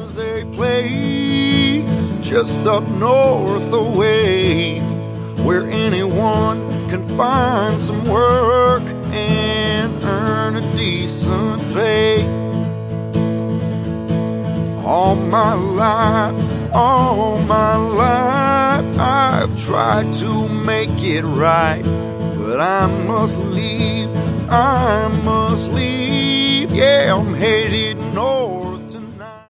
There's a place just up north a ways where anyone can find some work and earn a decent pay. All my life I've tried to make it right, but I must leave, yeah, I'm headed north.